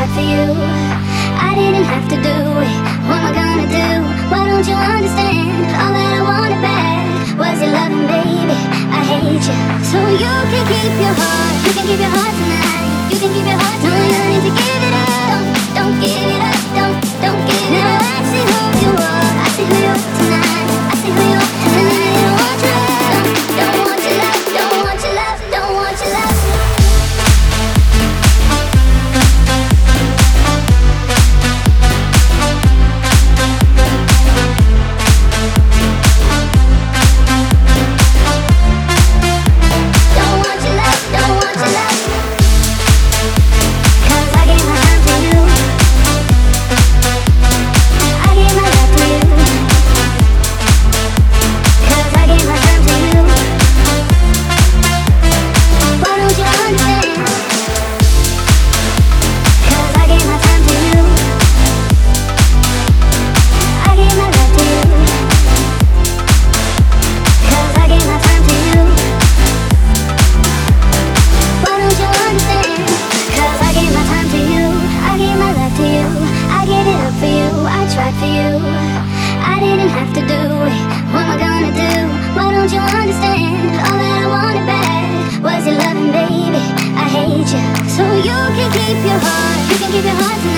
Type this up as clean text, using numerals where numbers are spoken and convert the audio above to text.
tried for you. I didn't have to do it. What am I gonna do? Why don't you understand? All that I wanted back was your loving, baby. I hate you. So you can keep your heart. You can keep your heart tonight. You can keep your heart tonight. No, you don't need to give it up. Don't give it up. Don't give it up. I see who you are. I see who you are tonight. I see who you are tonight. I don't want your love. Don't want your love. Don't want your love. Don't want your love. So you can keep your heart, you can keep your heart tonight.